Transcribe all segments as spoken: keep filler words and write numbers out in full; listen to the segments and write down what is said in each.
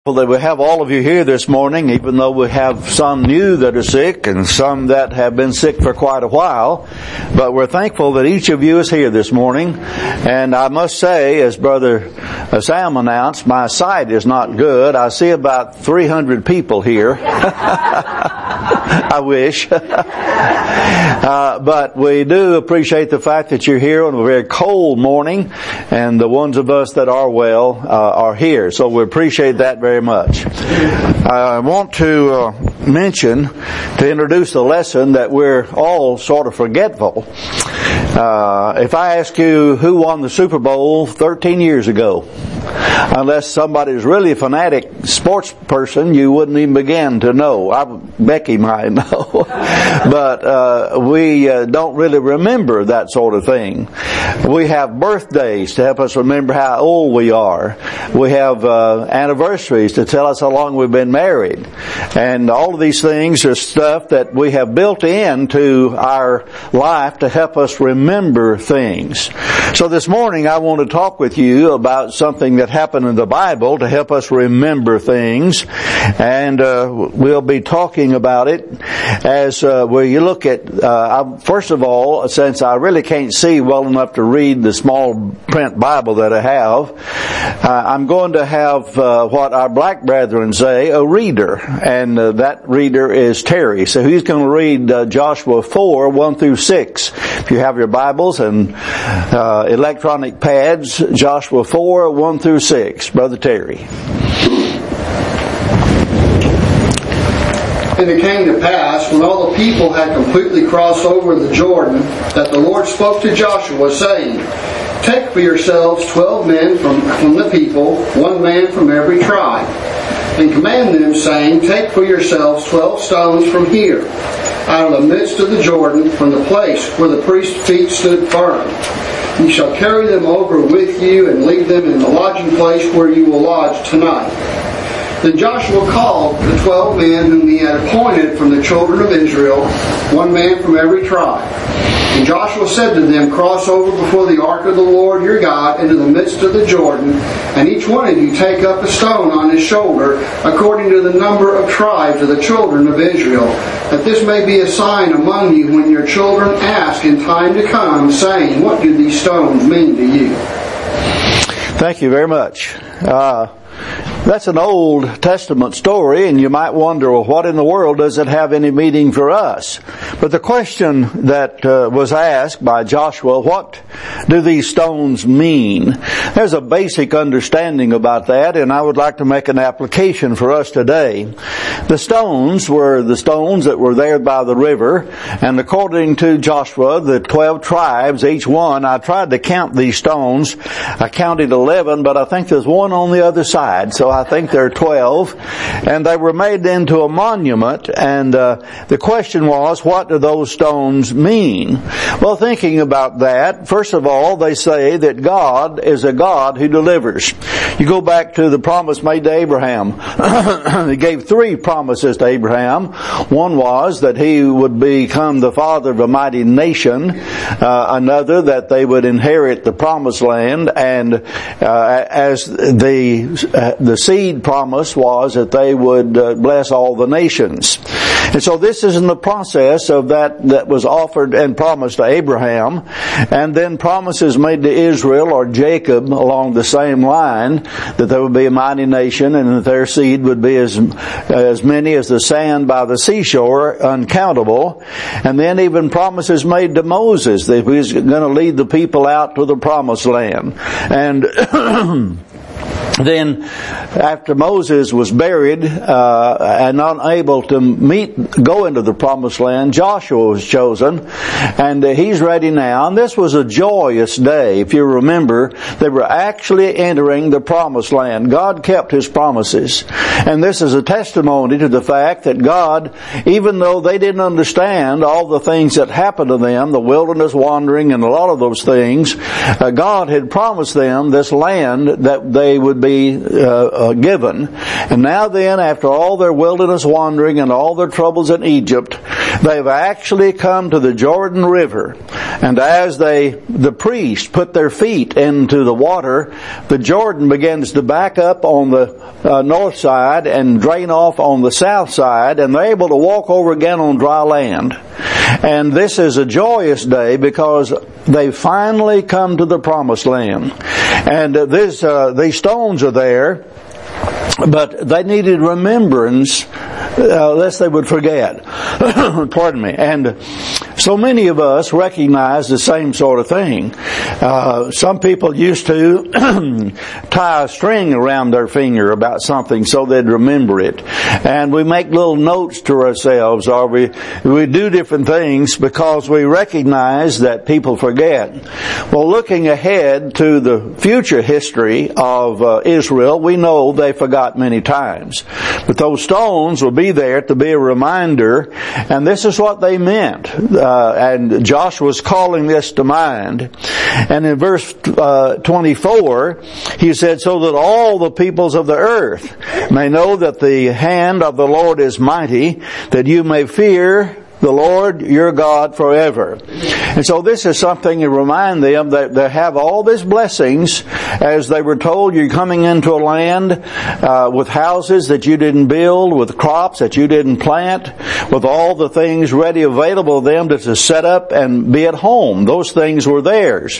Well, that we have all of you here this morning, even though we have some new that are sick and some that have been sick for quite a while. But we're thankful that each of you is here this morning. And I must say, as Brother Sam announced, my sight is not good. I see about three hundred people here. I wish. uh, but we do appreciate the fact that you're here on a very cold morning. And the ones of us that are well uh, are here. So we appreciate that very very much. I want to uh, mention, to introduce the lesson, that we're all sort of forgetful. Uh, if I ask you who won the Super Bowl thirteen years ago, unless somebody's really a fanatic sports person, you wouldn't even begin to know. I, Becky might know. But uh, we uh, don't really remember that sort of thing. We have birthdays to help us remember how old we are. We have uh, anniversaries to tell us how long we've been married. And all of these things are stuff that we have built into our life to help us remember things. So this morning I want to talk with you about something that happened in the Bible to help us remember things. And uh, we'll be talking about it as uh, where you look at, uh, first of all, since I really can't see well enough to read the small print Bible that I have, uh, I'm going to have uh, what our black brethren say, a reader. And uh, that reader is Terry. So he's going to read uh, Joshua four, one through six. If you have your Bibles and uh, electronic pads, Joshua four, one through six. Brother Terry. And it came to pass, when all the people had completely crossed over the Jordan, that the Lord spoke to Joshua, saying, Take for yourselves twelve men from, from the people, one man from every tribe, and command them, saying, Take for yourselves twelve stones from here, out of the midst of the Jordan, from the place where the priest's feet stood firm. You shall carry them over with you, and leave them in the lodging place where you will lodge tonight. Then Joshua called the twelve men whom he had appointed from the children of Israel, one man from every tribe. And Joshua said to them, Cross over before the ark of the Lord your God into the midst of the Jordan, and each one of you take up a stone on his shoulder, according to the number of tribes of the children of Israel, that this may be a sign among you when your children ask in time to come, saying, What do these stones mean to you? Thank you very much. Uh, That's an Old Testament story, and you might wonder, well, what in the world does it have any meaning for us? But the question that uh, was asked by Joshua, what do these stones mean? There's a basic understanding about that, and I would like to make an application for us today. The stones were the stones that were there by the river, and according to Joshua, the twelve tribes, each one, I tried to count these stones. I counted eleven, but I think there's one on the other side, so I think there are twelve, and they were made into a monument, and uh, the question was, what do those stones mean? Well, thinking about that, first of all, they say that God is a God who delivers. You go back to the promise made to Abraham. He gave three promises to Abraham. One was that he would become the father of a mighty nation, uh, another that they would inherit the promised land, and uh, as the uh, the seed promise was that they would uh, bless all the nations. And so this is in the process of that that was offered and promised to Abraham, and then promises made to Israel or Jacob along the same line, that there would be a mighty nation and that their seed would be as as many as the sand by the seashore, uncountable. And then even promises made to Moses that he was going to lead the people out to the promised land. And then, after Moses was buried uh, and unable to meet, go into the promised land, Joshua was chosen, and uh, he's ready now. And this was a joyous day. If you remember, they were actually entering the promised land. God kept His promises, and this is a testimony to the fact that God, even though they didn't understand all the things that happened to them, the wilderness wandering and a lot of those things, uh, God had promised them this land that they would be Uh, uh, given. And now then, after all their wilderness wandering and all their troubles in Egypt, They've actually come to the Jordan River, and as they, the priests, put their feet into the water, the Jordan begins to back up on the uh, north side and drain off on the south side, and they're able to walk over again on dry land. And this is a joyous day because they finally come to the promised land. And uh, this, uh, these stones are there, but they needed remembrance, uh, lest they would forget. Pardon me. And so many of us recognize the same sort of thing. Uh, some people used to tie a string around their finger about something so they'd remember it. And we make little notes to ourselves, or we, we do different things because we recognize that people forget. Well, looking ahead to the future history of uh, Israel, we know they forgot many times. But those stones will be there to be a reminder, and this is what they meant. Uh, and Joshua's calling this to mind. And in verse uh, twenty-four, he said, so that all the peoples of the earth may know that the hand of the Lord is mighty, that you may fear the Lord your God forever. And so this is something to remind them that they have all these blessings, as they were told, you're coming into a land uh, with houses that you didn't build, with crops that you didn't plant, with all the things ready available to them to, to set up and be at home. Those things were theirs.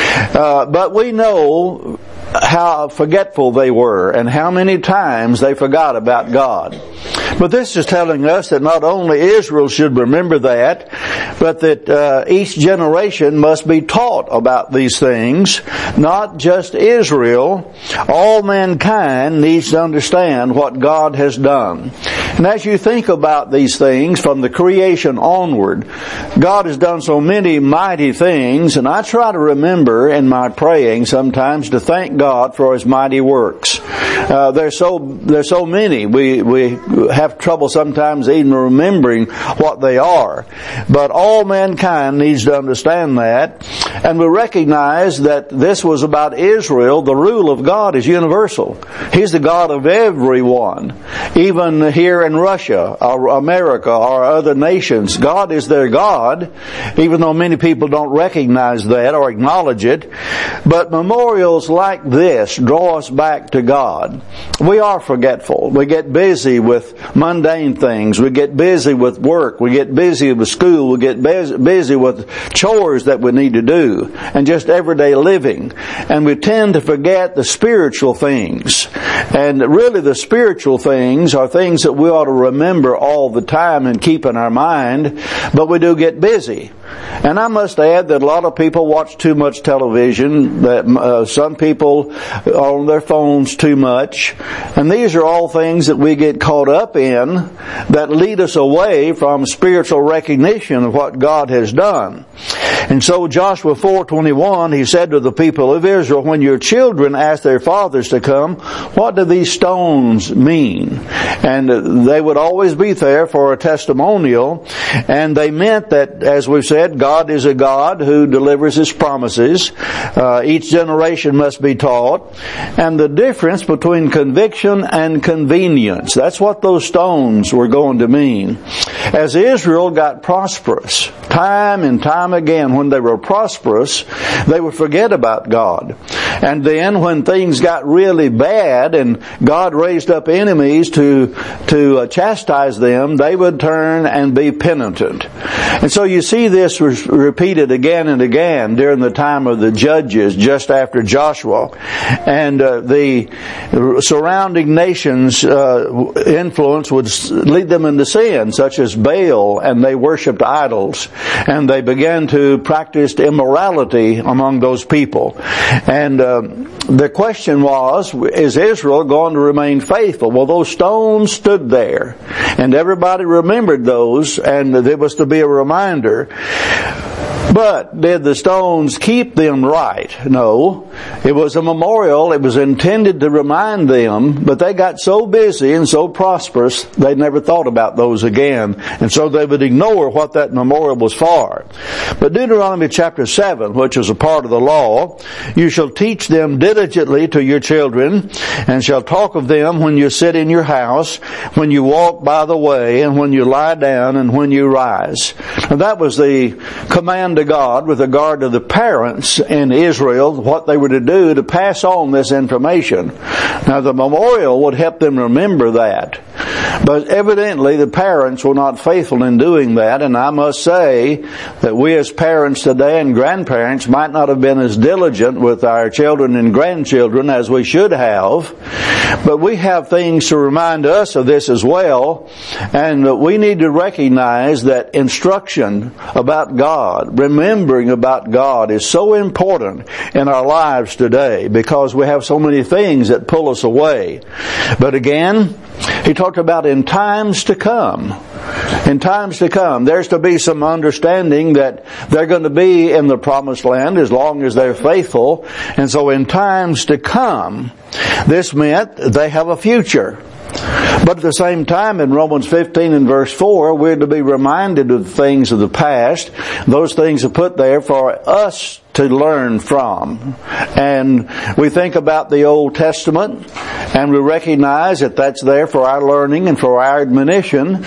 Uh, but we know how forgetful they were and how many times they forgot about God. But this is telling us that not only Israel should remember that, but that uh, each generation must be taught about these things. Not just Israel. All mankind needs to understand what God has done. And as you think about these things from the creation onward, God has done so many mighty things, and I try to remember in my praying sometimes to thank God for His mighty works. Uh, there's so there's so many. We we have trouble sometimes even remembering what they are. But all mankind needs to understand that, and we recognize that this was about Israel. The rule of God is universal. He's the God of everyone, even here in Russia or America or other nations. God is their God, even though many people don't recognize that or acknowledge it. But memorials like this draw us back to God. We are forgetful. We get busy with mundane things. We get busy with work. We get busy with school. We get busy with chores that we need to do and just everyday living. And we tend to forget the spiritual things. And really the spiritual things are things that we ought to remember all the time and keep in our mind, but we do get busy. And I must add that a lot of people watch too much television, that uh, some people are on their phones too much. And these are all things that we get caught up in that lead us away from spiritual recognition of what God has done. And so Joshua four twenty-one, he said to the people of Israel, when your children ask their fathers to come, what do these stones mean? And they would always be there for a testimonial. And they meant that, as we've said, God is a God who delivers His promises. Uh, each generation must be taught. And the difference between conviction and convenience, that's what those stones were going to mean. As Israel got prosperous, time and time again, when they were prosperous, they would forget about God. And then when things got really bad and God raised up enemies to to uh, chastise them, they would turn and be penitent. And so you see this was repeated again and again during the time of the judges, just after Joshua. And uh, the surrounding nations' uh, influence would lead them into sin, such as Baal, and they worshipped idols. And they began to practice immorality among those people. And uh, the question was, is Israel going to remain faithful? Well, those stones stood there, and everybody remembered those, and there was to be a reminder. But did the stones keep them right? No. It was a memorial. It was intended to remind them, but they got so busy and so prosperous, they never thought about those again. And so they would ignore what that memorial was for. But Deuteronomy chapter seven, which is a part of the law, you shall teach them diligently to your children, and shall talk of them when you sit in your house, when you walk by the way, and when you lie down, and when you rise. And that was the command of God with regard to the parents in Israel, what they were to do to pass on this information. Now the memorial would help them remember that. But evidently the parents were not faithful in doing that, and I must say that we as parents today and grandparents might not have been as diligent with our children and grandchildren as we should have. But we have things to remind us of this as well, and we need to recognize that instruction about God, remembering about God, is so important in our lives today because we have so many things that pull us away. But again, he talked about in times to come. In times to come, there's to be some understanding that they're going to be in the promised land as long as they're faithful. And so in times to come, this meant they have a future. But at the same time, in Romans fifteen and verse four, we're to be reminded of the things of the past. Those things are put there for us to learn from. And we think about the Old Testament, and we recognize that that's there for our learning and for our admonition,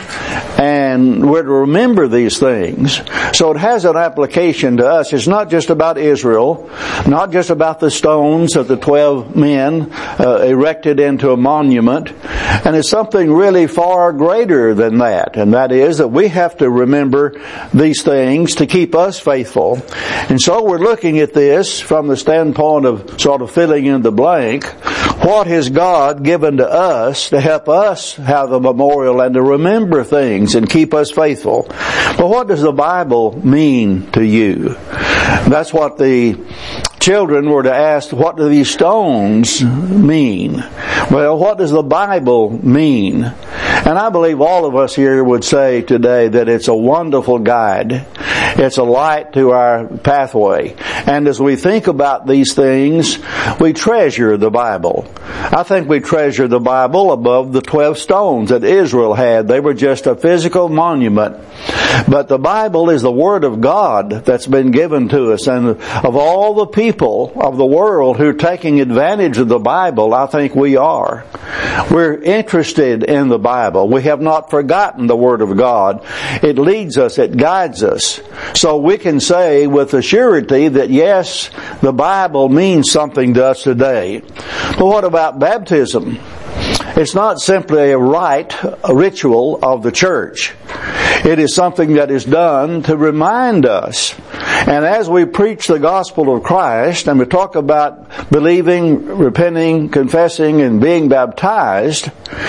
and we're to remember these things. So it has an application to us. It's not just about Israel, not just about the stones of the twelve men uh, erected into a monument, and it's something really far greater than that, and that is that we have to remember these things to keep us faithful. And so we're looking at this from the standpoint of sort of filling in the blank. What has God given to us to help us have a memorial and to remember things and keep us faithful? But what does the Bible mean to you? That's what the children were to ask, what do these stones mean? Well, what does the Bible mean? And I believe all of us here would say today that it's a wonderful guide. It's a light to our pathway. And as we think about these things, we treasure the Bible. I think we treasure the Bible above the twelve stones that Israel had. They were just a physical monument. But the Bible is the Word of God that's been given to us. And of all the people of the world who are taking advantage of the Bible, I think we are. We're interested in the Bible. We have not forgotten the Word of God. It leads us, it guides us. So we can say with a surety that yes, the Bible means something to us today. But what about baptism? It's not simply a rite, a ritual of the church. It is something that is done to remind us. And as we preach the gospel of Christ and we talk about believing, repenting, confessing, and being baptized,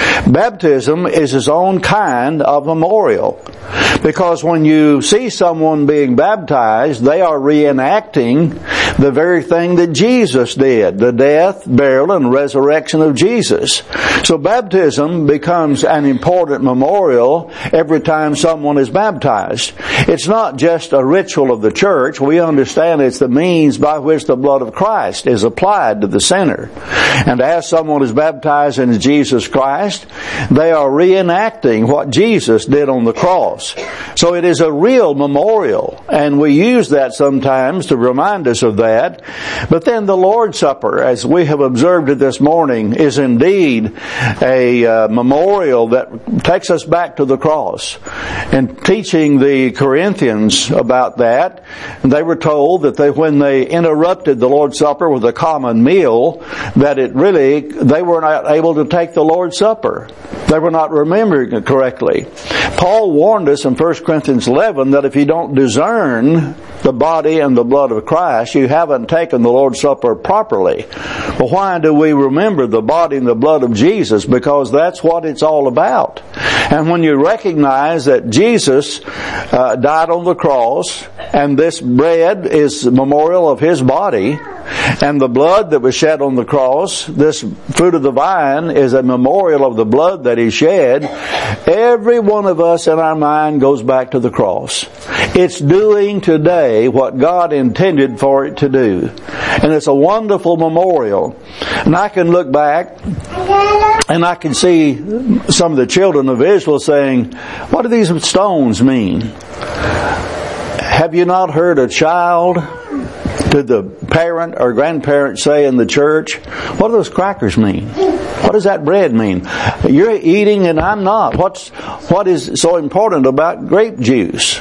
baptism is its own kind of memorial. Because when you see someone being baptized, they are reenacting the very thing that Jesus did, the death, burial, and resurrection of Jesus. So baptism becomes an important memorial every time someone is baptized. It's not just a ritual of the church. We understand it's the means by which the blood of Christ is applied to the sinner. And as someone is baptized in Jesus Christ, they are reenacting what Jesus did on the cross. So it is a real memorial, and we use that sometimes to remind us of that. But then the Lord's Supper, as we have observed it this morning, is indeed a uh, memorial that takes us back to the cross. And teaching the Corinthians about that, they were told that they, when they interrupted the Lord's Supper with a common meal, that it really, they were not able to take the Lord's Supper. They were not remembering it correctly. Paul warned us in First Corinthians eleven that if you don't discern the body and the blood of Christ, you haven't taken the Lord's Supper properly. Well, why do we remember the body and the blood of Jesus? Because that's what it's all about. And when you recognize that Jesus uh, died on the cross, and this bread is a memorial of His body, And the blood that was shed on the cross, this fruit of the vine, is a memorial of the blood that He shed. Every one of us in our mind goes back to the cross. It's doing today what God intended for it to do. And it's a wonderful memorial. And I can look back and I can see some of the children of Israel saying, what do these stones mean? Have you not heard a child, did the parent or grandparent say in the church, what do those crackers mean? What does that bread mean? You're eating and I'm not. What's what is so important about grape juice?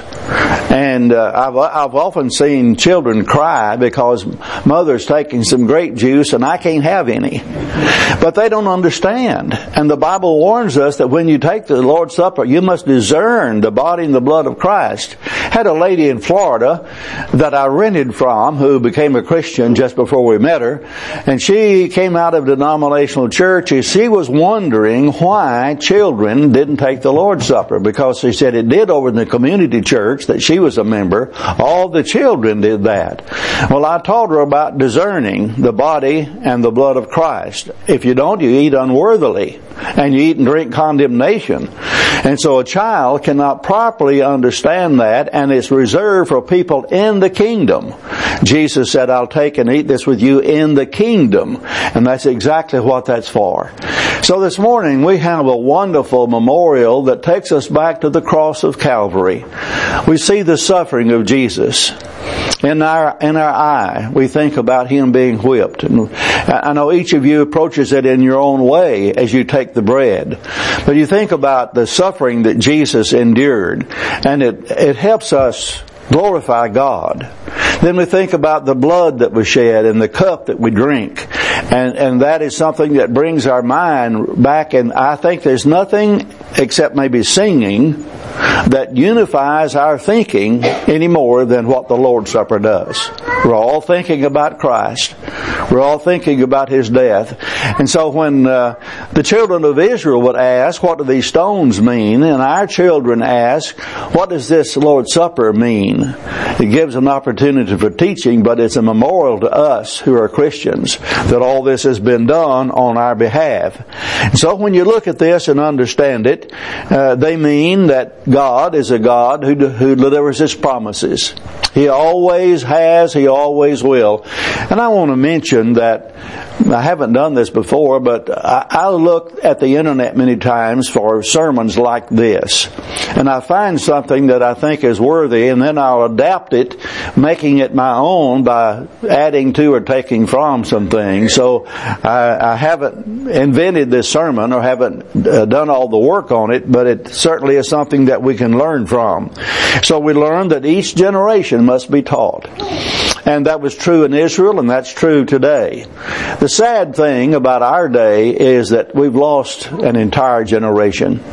And uh, I've I've often seen children cry because mother's taking some grape juice and I can't have any. But they don't understand. And the Bible warns us that when you take the Lord's Supper, you must discern the body and the blood of Christ. Had a lady in Florida that I rented from who became a Christian just before we met her, and she came out of denominational church. She was wondering why children didn't take the Lord's Supper, because she said it did over in the community church that she was a member. All the children did that. Well, I taught her about discerning the body and the blood of Christ. If you don't, you eat unworthily, and you eat and drink condemnation. And so a child cannot properly understand that, and it's reserved for people in the kingdom. Jesus said, I'll take and eat this with you in the kingdom. And that's exactly what that's for. So this morning we have a wonderful memorial that takes us back to the cross of Calvary. We see the suffering of Jesus. In our in our eye, we think about Him being whipped. And I know each of you approaches it in your own way as you take the bread. But you think about the suffering that Jesus endured, and it it helps us glorify God. Then we think about the blood that was shed and the cup that we drink. And, and that is something that brings our mind back. And I think there's nothing except maybe singing that unifies our thinking any more than what the Lord's Supper does. We're all thinking about Christ. We're all thinking about His death. And so when uh, the children of Israel would ask, what do these stones mean? And our children ask, what does this Lord's Supper mean? It gives an opportunity for teaching, but it's a memorial to us who are Christians that all this has been done on our behalf. And so when you look at this and understand it, uh, they mean that God is a God who, who delivers His promises. He always has, He always will. And I want to mention that I haven't done this before, but I, I look at the internet many times for sermons like this. And I find something that I think is worthy, and then I'll adapt it, making it my own by adding to or taking from some things. So I, I haven't invented this sermon or haven't uh, done all the work on it, but it certainly is something that we can learn from. So we learn that each generation must be taught. And that was true in Israel, and that's true today. The sad thing about our day is that we've lost an entire generation.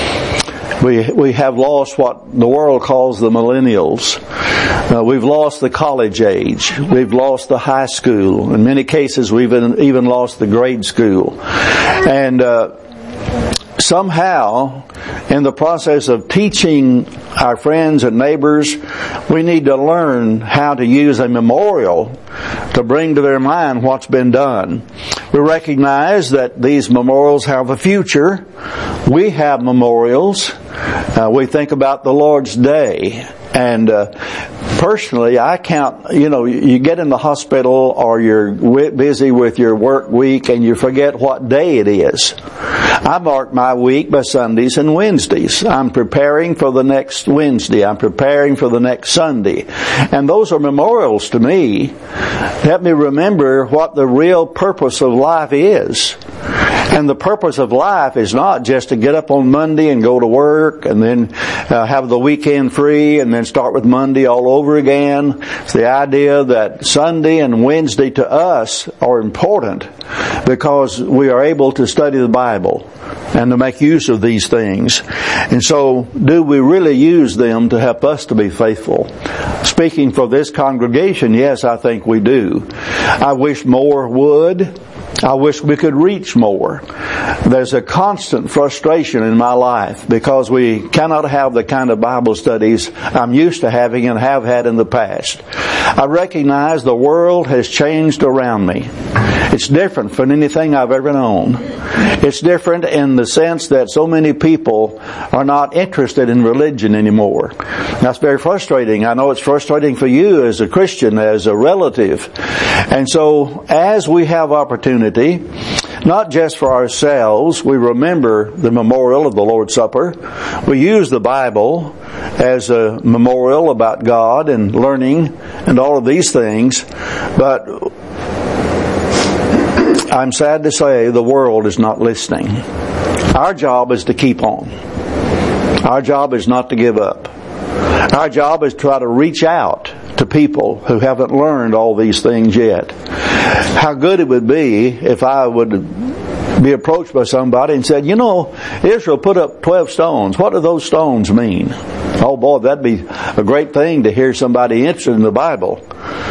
We we have lost what the world calls the millennials. Uh, we've lost the college age. We've lost the high school. In many cases, we've even, even lost the grade school. And uh somehow, in the process of teaching our friends and neighbors, we need to learn how to use a memorial to bring to their mind what's been done. We recognize that these memorials have a future. We have memorials. Uh, we think about the Lord's Day. And uh, personally, I count, you know, you get in the hospital or you're busy with your work week and you forget what day it is. I mark my week by Sundays and Wednesdays. I'm preparing for the next Wednesday. I'm preparing for the next Sunday. And those are memorials to me. Help me remember what the real purpose of life is. And the purpose of life is not just to get up on Monday and go to work and then uh, have the weekend free and then start with Monday all over again. It's the idea that Sunday and Wednesday to us are important because we are able to study the Bible and to make use of these things. And so, do we really use them to help us to be faithful? Speaking for this congregation, yes, I think we do. I wish more would. I wish we could reach more. There's a constant frustration in my life because we cannot have the kind of Bible studies I'm used to having and have had in the past. I recognize the world has changed around me. It's different from anything I've ever known. It's different in the sense that so many people are not interested in religion anymore. That's very frustrating. I know it's frustrating for you as a Christian, as a relative. And so, as we have opportunity, not just for ourselves, we remember the memorial of the Lord's Supper. We use the Bible as a memorial about God and learning and all of these things. But I'm sad to say the world is not listening. Our job is to keep on. Our job is not to give up. Our job is to try to reach out to people who haven't learned all these things yet. How good it would be if I would be approached by somebody and said, you know, Israel put up twelve stones. What do those stones mean? Oh boy, that'd be a great thing to hear somebody interested in the Bible.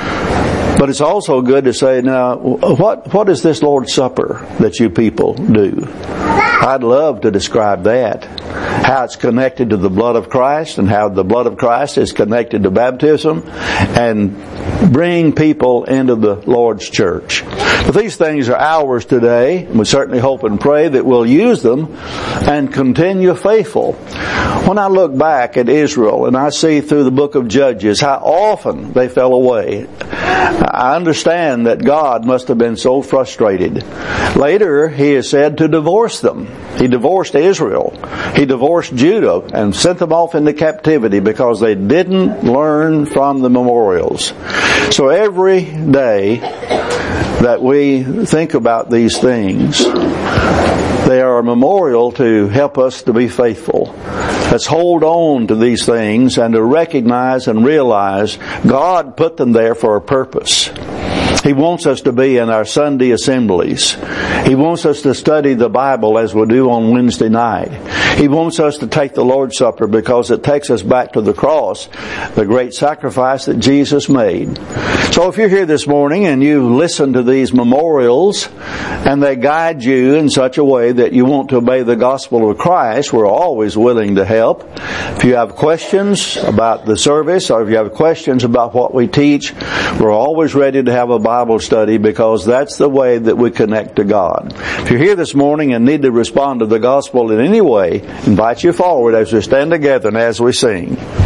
But it's also good to say, now, what what is this Lord's Supper that you people do? I'd love to describe that. How it's connected to the blood of Christ and how the blood of Christ is connected to baptism and bring people into the Lord's church. But these things are ours today. We certainly hope and pray that we'll use them and continue faithful. When I look back at Israel and I see through the book of Judges how often they fell away, I understand that God must have been so frustrated. Later, He is said to divorce them. He divorced Israel. He divorced Judah and sent them off into captivity because they didn't learn from the memorials. So every day that we think about these things, they are a memorial to help us to be faithful. Let's hold on to these things and to recognize and realize God put them there for a purpose. He wants us to be in our Sunday assemblies. He wants us to study the Bible as we do on Wednesday night. He wants us to take the Lord's Supper because it takes us back to the cross, the great sacrifice that Jesus made. So if you're here this morning and you listen to these memorials and they guide you in such a way that you want to obey the gospel of Christ, we're always willing to help. If you have questions about the service or if you have questions about what we teach, we're always ready to have a Bible study because that's the way that we connect to God. If you're here this morning and need to respond to the gospel in any way, I invite you forward as we stand together and as we sing.